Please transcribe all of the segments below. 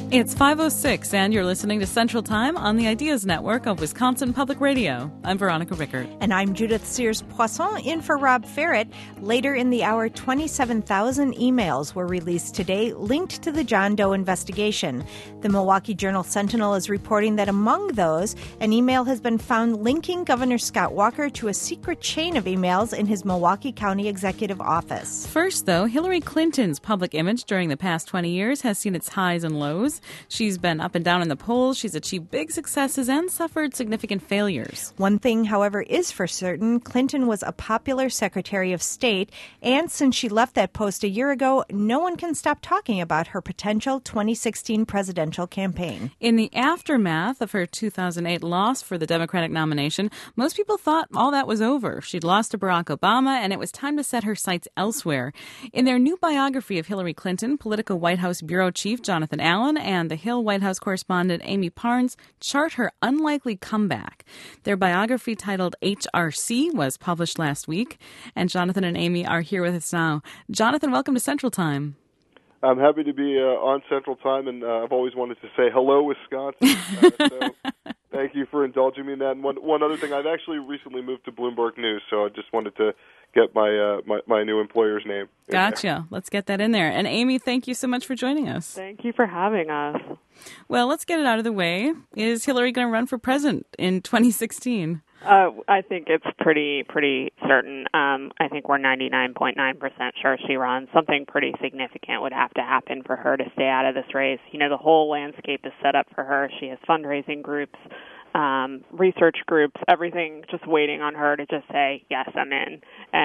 It's 5:06, and you're listening to Central Time on the Ideas Network of Wisconsin Public Radio. I'm Veronica Rickert. And I'm Judith Sears-Poisson, in for Rob Ferret. Later in the hour, 27,000 emails were released today linked to the John Doe investigation. The Milwaukee Journal-Sentinel is reporting that among those, an email has been found linking Governor Scott Walker to a secret chain of emails in his Milwaukee County Executive Office. First, though, Hillary Clinton's public image during the past 20 years has seen its highs and lows. She's been up and down in the polls. She's achieved big successes and suffered significant failures. One thing, however, is for certain. Clinton was a popular Secretary of State, and since she left that post a year ago, no one can stop talking about her potential 2016 presidential campaign. In the aftermath of her 2008 loss for the Democratic nomination, most people thought all that was over. She'd lost to Barack Obama, and it was time to set her sights elsewhere. In their new biography of Hillary Clinton, Politico White House Bureau Chief Jonathan Allen and the Hill White House correspondent Amy Parnes chart her unlikely comeback. Their biography, titled HRC, was published last week, and Jonathan and Amy are here with us now. Jonathan, welcome to Central Time. I'm happy to be on Central Time, and I've always wanted to say hello, Wisconsin. So thank you for indulging me in that. And one other thing, I've actually recently moved to Bloomberg News, so I just wanted to get my new employer's name. Gotcha. Let's get that in there. And Amy, thank you so much for joining us. Thank you for having us. Well, let's get it out of the way. Is Hillary going to run for president in 2016? I think it's pretty certain. I think we're 99.9% sure she runs. Something pretty significant would have to happen for her to stay out of this race. You know, the whole landscape is set up for her. She has fundraising groups, research groups, everything just waiting on her to just say, yes, I'm in.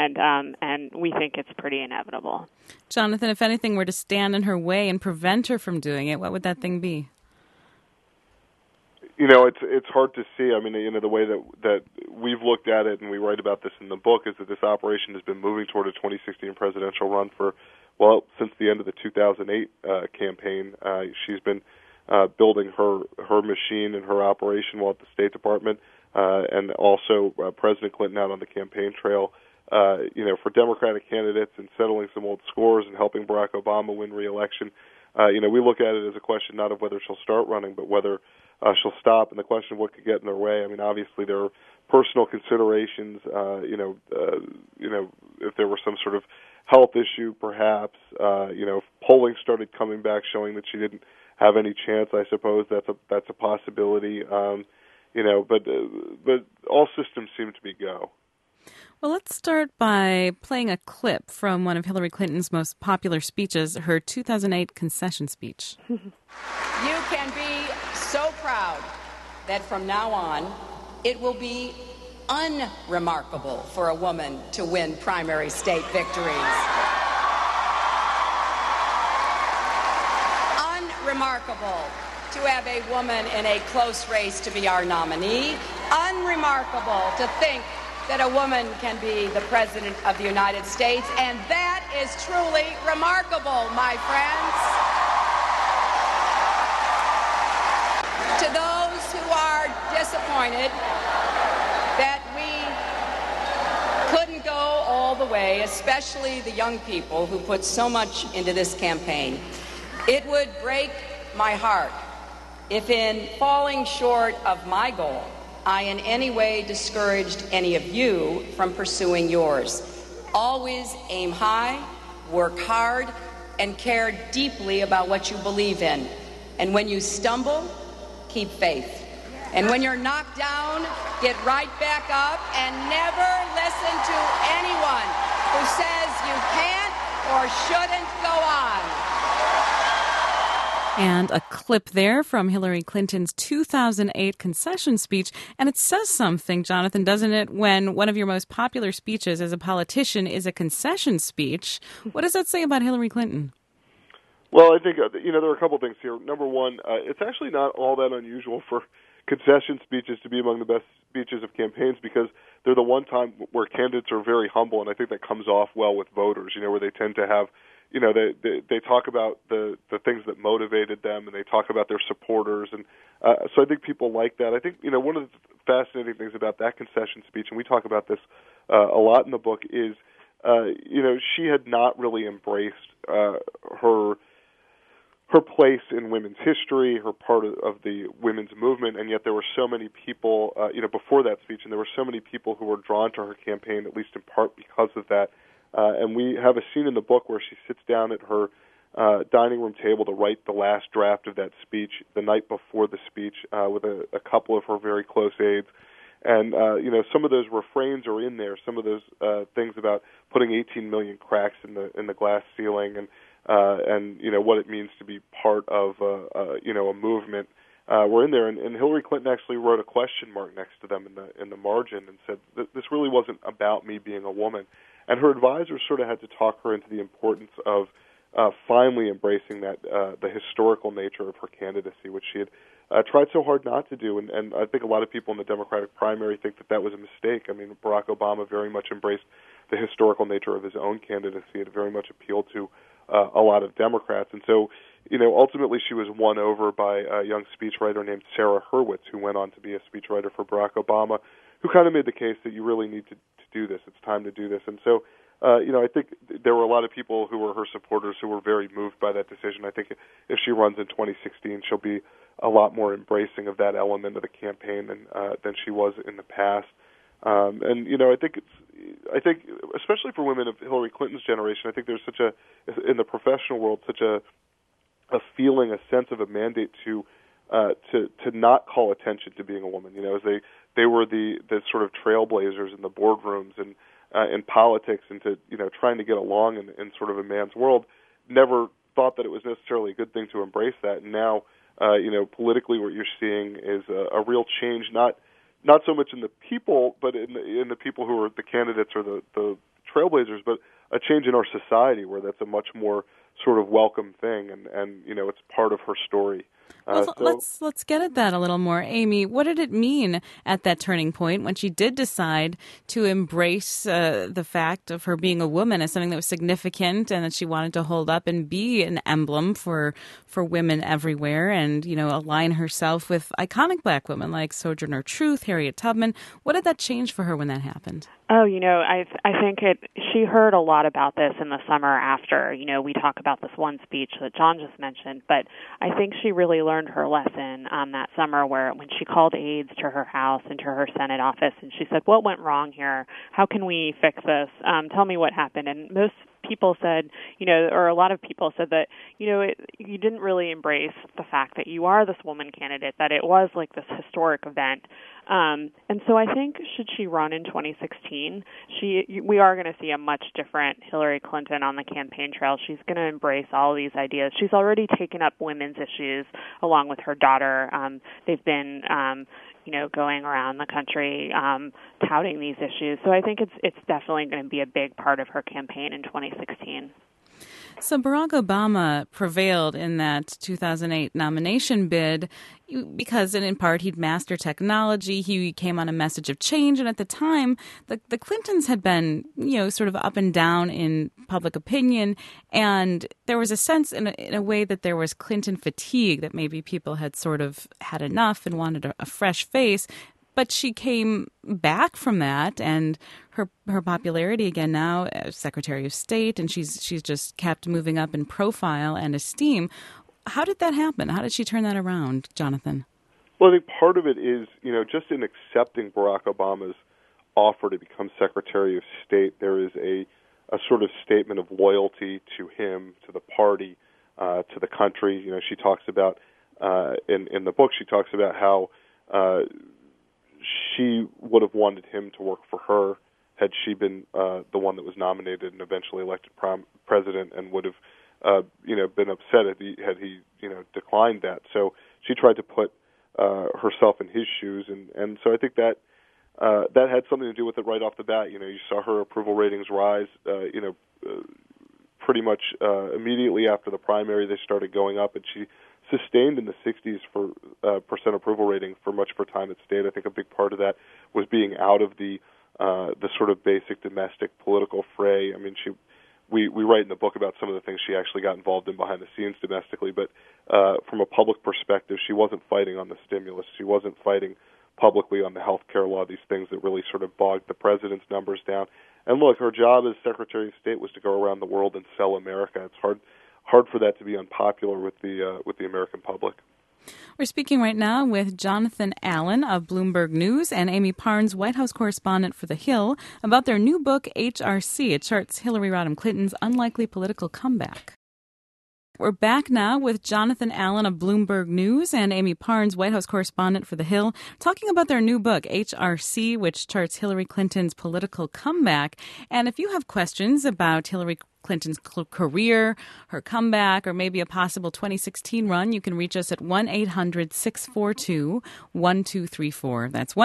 And we think it's pretty inevitable. Jonathan, if anything were to stand in her way and prevent her from doing it, what would that thing be? You know, it's hard to see. I mean, you know, the way that we've looked at it, and we write about this in the book, is that this operation has been moving toward a 2016 presidential run since the end of the 2008 campaign. She's been building her machine and her operation while at the State Department, and also President Clinton out on the campaign trail, for Democratic candidates and settling some old scores and helping Barack Obama win re-election. We look at it as a question not of whether she'll start running, but whether she'll stop, and the question of what could get in her way. I mean, obviously there are personal considerations. If there were some sort of health issue, perhaps. If polling started coming back showing that she didn't have any chance, I suppose that's a possibility. But all systems seem to be go. Well, let's start by playing a clip from one of Hillary Clinton's most popular speeches, her 2008 concession speech. You can be so proud that from now on, it will be unremarkable for a woman to win primary state victories. Unremarkable to have a woman in a close race to be our nominee. Unremarkable to think that a woman can be the President of the United States, and that is truly remarkable, my friends. To those who are disappointed that we couldn't go all the way, especially the young people who put so much into this campaign, it would break my heart if in falling short of my goal, I in any way discouraged any of you from pursuing yours. Always aim high, work hard, and care deeply about what you believe in. And when you stumble, keep faith. And when you're knocked down, get right back up and never listen to anyone who says you can't or shouldn't go on. And a clip there from Hillary Clinton's 2008 concession speech. And it says something, Jonathan, doesn't it, when one of your most popular speeches as a politician is a concession speech? What does that say about Hillary Clinton? Well, I think, there are a couple things here. Number one, it's actually not all that unusual for concession speeches to be among the best speeches of campaigns because they're the one time where candidates are very humble, and I think that comes off well with voters, where they tend to have they talk about the things that motivated them, and they talk about their supporters, and so I think people like that. I think one of the fascinating things about that concession speech, and we talk about this a lot in the book, is she had not really embraced her her place in women's history, her part of the women's movement, and yet there were so many people, before that speech, and there were so many people who were drawn to her campaign, at least in part because of that. And we have a scene in the book where she sits down at her dining room table to write the last draft of that speech the night before the speech with a couple of her very close aides. And, some of those refrains are in there, some of those things about putting 18 million cracks in the glass ceiling and what it means to be part of, a movement were in there. And Hillary Clinton actually wrote a question mark next to them in the margin and said, this really wasn't about me being a woman. And her advisors sort of had to talk her into the importance of finally embracing that the historical nature of her candidacy, which she had tried so hard not to do. And I think a lot of people in the Democratic primary think that was a mistake. I mean, Barack Obama very much embraced the historical nature of his own candidacy. It very much appealed to a lot of Democrats. And so, ultimately she was won over by a young speechwriter named Sarah Hurwitz, who went on to be a speechwriter for Barack Obama, who kind of made the case that you really need to do this. It's time to do this. And so, I think there were a lot of people who were her supporters who were very moved by that decision. I think if she runs in 2016, she'll be a lot more embracing of that element of the campaign than she was in the past. I think especially for women of Hillary Clinton's generation, I think there's in the professional world, such a feeling, a sense of a mandate to not call attention to being a woman. As they were the sort of trailblazers in the boardrooms and in politics, and to trying to get along in sort of a man's world. Never thought that it was necessarily a good thing to embrace that. And now, politically, what you're seeing is a real change, not so much in the people, but in the people who are the candidates or the trailblazers, but a change in our society where that's a much more sort of welcome thing, and it's part of her story. Well, let's get at that a little more. Amy, what did it mean at that turning point when she did decide to embrace the fact of her being a woman as something that was significant and that she wanted to hold up and be an emblem for women everywhere and, align herself with iconic black women like Sojourner Truth, Harriet Tubman? What did that change for her when that happened? Oh, I think she heard a lot about this in the summer after. We talk about this one speech that John just mentioned, but I think she really learned her lesson that summer when she called aides to her house and to her Senate office, and she said, what went wrong here? How can we fix this? Tell me what happened. And most people said, or a lot of people said that, you didn't really embrace the fact that you are this woman candidate, that it was like this historic event. And so I think should she run in 2016, we are going to see a much different Hillary Clinton on the campaign trail. She's going to embrace all these ideas. She's already taken up women's issues along with her daughter. They've been going around the country touting these issues. So I think it's definitely going to be a big part of her campaign in 2016. So Barack Obama prevailed in that 2008 nomination bid because, in part, he'd mastered technology. He came on a message of change. And at the time, the Clintons had been, sort of up and down in public opinion. And there was a sense in a way that there was Clinton fatigue, that maybe people had sort of had enough and wanted a fresh face. But she came back from that, and her popularity again now as Secretary of State, and she's just kept moving up in profile and esteem. How did that happen? How did she turn that around, Jonathan? Well, I think part of it is, just in accepting Barack Obama's offer to become Secretary of State, there is a sort of statement of loyalty to him, to the party, to the country. She talks about, in the book, she talks about how she would have wanted him to work for her had she been the one that was nominated and eventually elected president, and would have been upset had he declined that. So she tried to put herself in his shoes, and so I think that had something to do with it right off the bat. You saw her approval ratings rise. Pretty much immediately after the primary, they started going up, and she sustained in the 60s for percent approval rating for much of her time at State. I think a big part of that was being out of the sort of basic domestic political fray. I mean, we write in the book about some of the things she actually got involved in behind the scenes domestically, but from a public perspective, she wasn't fighting on the stimulus. She wasn't fighting publicly on the health care law, these things that really sort of bogged the president's numbers down. And look, her job as Secretary of State was to go around the world and sell America. It's hard for that to be unpopular with the American public. We're speaking right now with Jonathan Allen of Bloomberg News and Amy Parnes, White House correspondent for The Hill, about their new book, HRC. It charts Hillary Rodham Clinton's unlikely political comeback. We're back now with Jonathan Allen of Bloomberg News and Amy Parnes, White House correspondent for The Hill, talking about their new book, HRC, which charts Hillary Clinton's political comeback. And if you have questions about Hillary Clinton's career, her comeback, or maybe a possible 2016 run, you can reach us at 1-800-642-1234. That's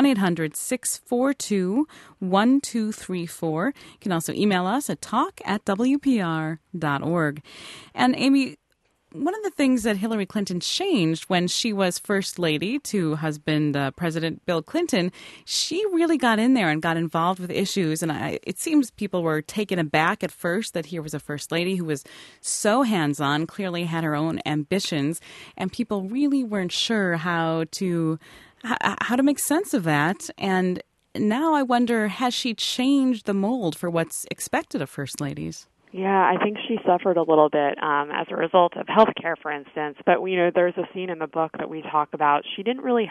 1-800-642-1234. You can also email us at talk@wpr.org. And Amy, one of the things that Hillary Clinton changed when she was First Lady to husband President Bill Clinton, she really got in there and got involved with issues. And it seems people were taken aback at first that here was a First Lady who was so hands-on, clearly had her own ambitions, and people really weren't sure how to make sense of that. And now I wonder, has she changed the mold for what's expected of First Ladies? Yeah, I think she suffered a little bit as a result of health care, for instance. But, there's a scene in the book that we talk about. She didn't really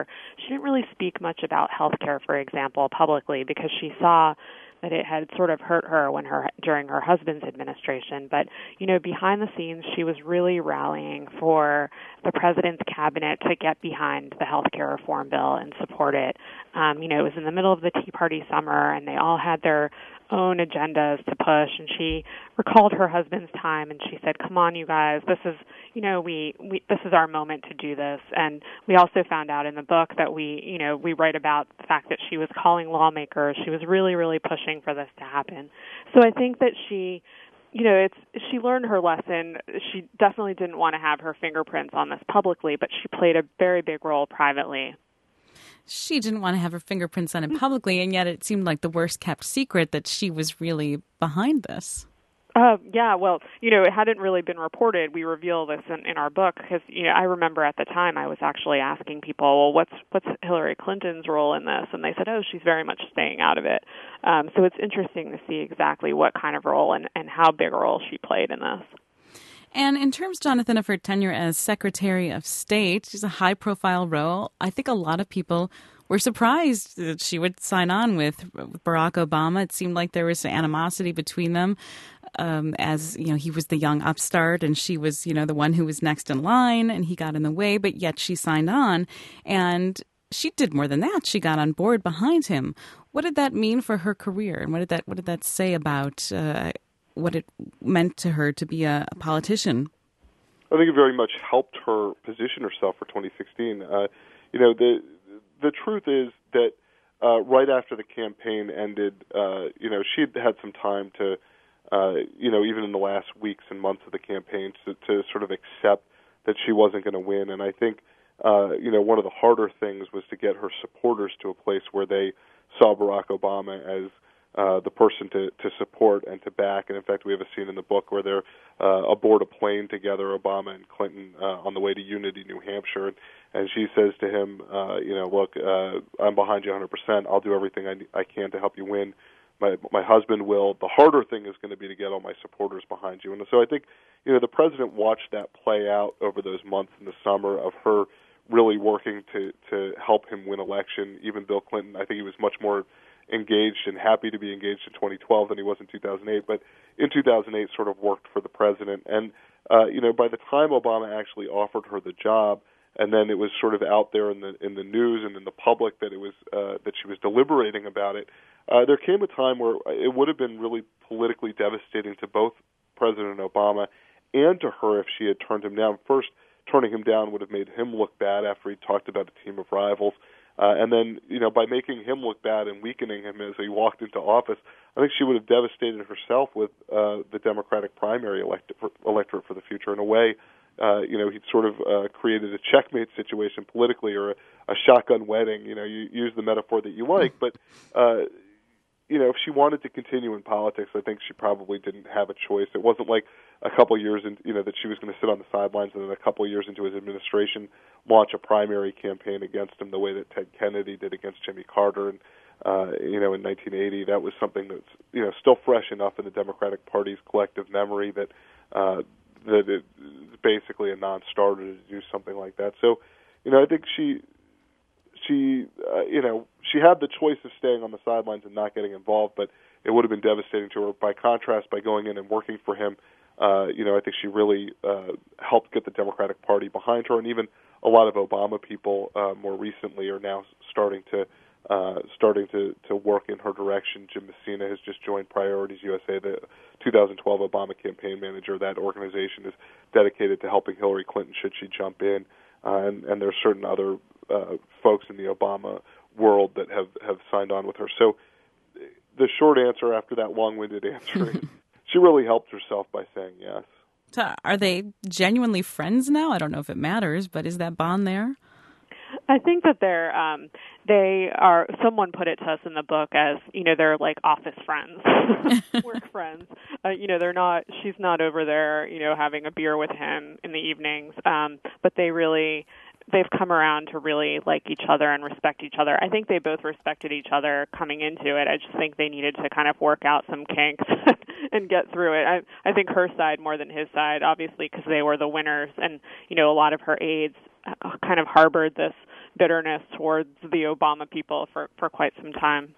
speak much about health care, for example, publicly, because she saw that it had sort of hurt her during her husband's administration. But, behind the scenes, she was really rallying for the president's cabinet to get behind the health care reform bill and support it. It was in the middle of the Tea Party summer, and they all had their own agendas to push, and she recalled her husband's time, and she said, "Come on, you guys, this is, this is our moment to do this." And we also found out in the book that we write about the fact that she was calling lawmakers. She was really, really pushing for this to happen. So I think that she learned her lesson. She definitely didn't want to have her fingerprints on this publicly, but she played a very big role privately. She didn't want to have her fingerprints on it publicly, and yet it seemed like the worst-kept secret that she was really behind this. Yeah, well, it hadn't really been reported. We reveal this in our book because, I remember at the time I was actually asking people, well, what's Hillary Clinton's role in this? And they said, oh, she's very much staying out of it. So it's interesting to see exactly what kind of role and how big a role she played in this. And in terms, Jonathan, of her tenure as Secretary of State, she's a high-profile role. I think a lot of people were surprised that she would sign on with Barack Obama. It seemed like there was animosity between them, as he was the young upstart and she was, the one who was next in line, and he got in the way. But yet she signed on, and she did more than that. She got on board behind him. What did that mean for her career, and what did that say about what it meant to her to be a politician? I think it very much helped her position herself for 2016. The truth is that right after the campaign ended, she had some time to, even in the last weeks and months of the campaign, to sort of accept that she wasn't going to win. And I think, one of the harder things was to get her supporters to a place where they saw Barack Obama as the person to support and to back. And in fact, we have a scene in the book where they're aboard a plane together, Obama and Clinton, on the way to Unity, New Hampshire. And she says to him, look, I'm behind you 100%. I'll do everything I can to help you win. My husband will. The harder thing is going to be to get all my supporters behind you. And so I think, the president watched that play out over those months in the summer of her really working to help him win election. Even Bill Clinton, I think he was much more engaged and happy to be engaged in 2012 than he was in 2008, but in 2008 sort of worked for the president. And, by the time Obama actually offered her the job, and then it was sort of out there in the news and in the public that it was that she was deliberating about it, there came a time where it would have been really politically devastating to both President Obama and to her if she had turned him down. First, turning him down would have made him look bad after he talked about a team of rivals. And then, by making him look bad and weakening him as he walked into office, I think she would have devastated herself with the Democratic primary electorate for the future. In a way, he'd sort of created a checkmate situation politically, or a shotgun wedding. You use the metaphor that you like, but if she wanted to continue in politics, I think she probably didn't have a choice. It wasn't like a couple of years in, that she was going to sit on the sidelines and then a couple of years into his administration launch a primary campaign against him the way that Ted Kennedy did against Jimmy Carter. And, in 1980, that was something that's, still fresh enough in the Democratic Party's collective memory that that it's basically a non-starter to do something like that. So, I think she had the choice of staying on the sidelines and not getting involved, but it would have been devastating to her. By contrast, by going in and working for him, I think she really helped get the Democratic Party behind her, and even a lot of Obama people more recently are now starting to work in her direction. Jim Messina has just joined Priorities USA, the 2012 Obama campaign manager. That organization is dedicated to helping Hillary Clinton should she jump in, and there are certain other folks in the Obama world that have signed on with her. So the short answer after that long-winded answer is she really helped herself by saying yes. So are they genuinely friends now? I don't know if it matters, but is that bond there? I think that they are, someone put it to us in the book as, they're like office friends, work friends. She's not over there, having a beer with him in the evenings, but they've come around to really like each other and respect each other. I think they both respected each other coming into it. I just think they needed to kind of work out some kinks and get through it. I think her side more than his side, obviously, because they were the winners. And, a lot of her aides kind of harbored this bitterness towards the Obama people for quite some time.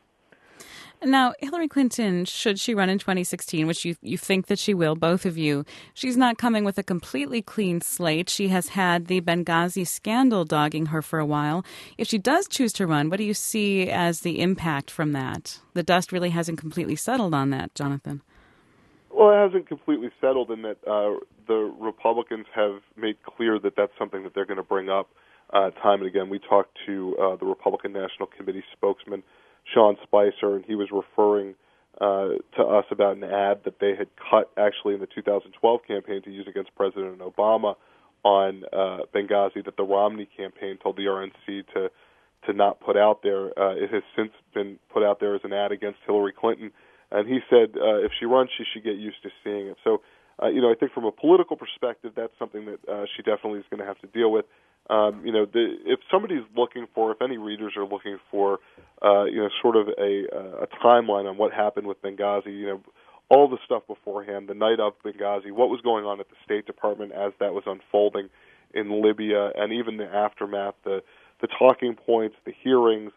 Now, Hillary Clinton, should she run in 2016, which you think that she will, both of you, she's not coming with a completely clean slate. She has had the Benghazi scandal dogging her for a while. If she does choose to run, what do you see as the impact from that? The dust really hasn't completely settled on that, Jonathan. Well, it hasn't completely settled in that the Republicans have made clear that that's something that they're going to bring up time and again. We talked to the Republican National Committee spokesman, Sean Spicer, and he was referring to us about an ad that they had cut actually in the 2012 campaign to use against President Obama on Benghazi that the Romney campaign told the RNC to not put out there. It has since been put out there as an ad against Hillary Clinton. And he said if she runs, she should get used to seeing it. So, I think from a political perspective, that's something that she definitely is going to have to deal with. If somebody's looking for, if any readers are looking for, sort of a timeline on what happened with Benghazi, all the stuff beforehand, the night of Benghazi, what was going on at the State Department as that was unfolding in Libya, and even the aftermath, the talking points, the hearings,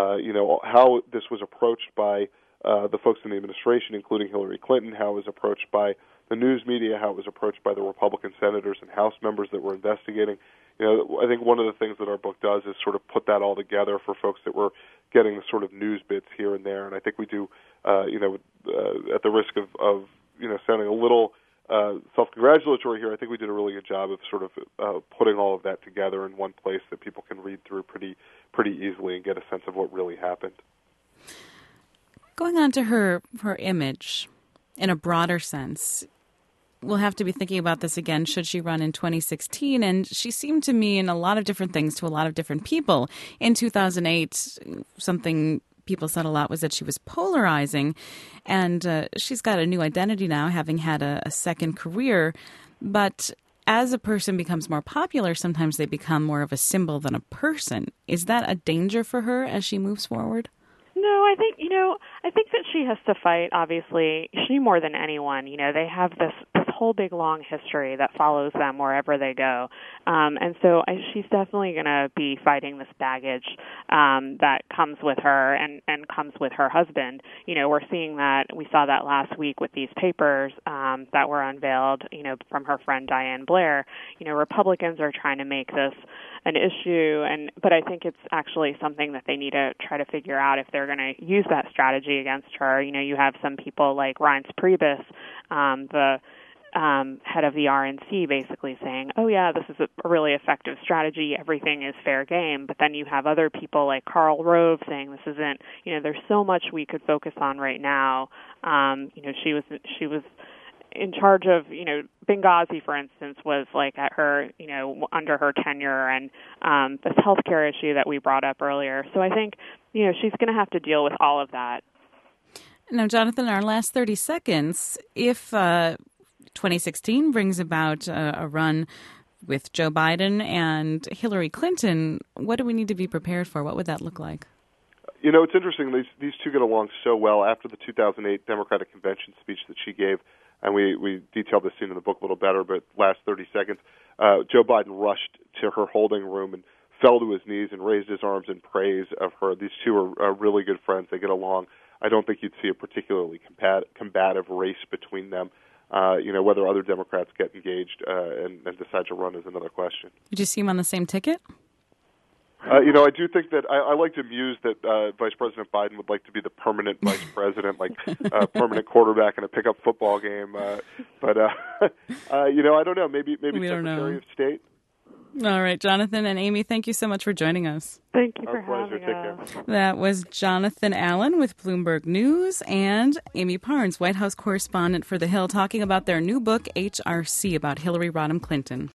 how this was approached by the folks in the administration, including Hillary Clinton, how it was approached by the news media, how it was approached by the Republican senators and House members that were investigating. I think one of the things that our book does is sort of put that all together for folks that were getting the sort of news bits here and there. And I think we do, at the risk of sounding a little self-congratulatory here, I think we did a really good job of sort of putting all of that together in one place that people can read through pretty easily and get a sense of what really happened. Going on to her image in a broader sense, we'll have to be thinking about this again, should she run in 2016. And she seemed to mean a lot of different things to a lot of different people. In 2008, something people said a lot was that she was polarizing. And she's got a new identity now, having had a second career. But as a person becomes more popular, sometimes they become more of a symbol than a person. Is that a danger for her as she moves forward? No, I think that she has to fight, obviously, she more than anyone. They have this whole big, long history that follows them wherever they go. And so she's definitely going to be fighting this baggage that comes with her and comes with her husband. We're seeing that. We saw that last week with these papers that were unveiled, from her friend Diane Blair. Republicans are trying to make this an issue, but I think it's actually something that they need to try to figure out if they're going to use that strategy against her. You have some people like Reince Priebus, the head of the RNC, basically saying, oh, yeah, this is a really effective strategy. Everything is fair game. But then you have other people like Karl Rove saying this isn't, there's so much we could focus on right now. She was in charge of, Benghazi, for instance, was like at her, under her tenure, and this healthcare issue that we brought up earlier. So I think, she's going to have to deal with all of that. Now, Jonathan, in our last 30 seconds, if 2016 brings about a run with Joe Biden and Hillary Clinton, what do we need to be prepared for? What would that look like? It's interesting. These two get along so well. After the 2008 Democratic Convention speech that she gave, and we detailed this scene in the book a little better, but last 30 seconds, Joe Biden rushed to her holding room and fell to his knees and raised his arms in praise of her. These two are really good friends. They get along. I don't think you'd see a particularly combative race between them. Whether other Democrats get engaged and decide to run is another question. Did you see him on the same ticket? I do think that I like to muse that Vice President Biden would like to be the permanent vice president, like permanent quarterback in a pickup football game. But I don't know. Maybe Secretary of State. All right, Jonathan and Amy, thank you so much for joining us. Thank you for having us. That was Jonathan Allen with Bloomberg News and Amy Parnes, White House correspondent for The Hill, talking about their new book, HRC, about Hillary Rodham Clinton.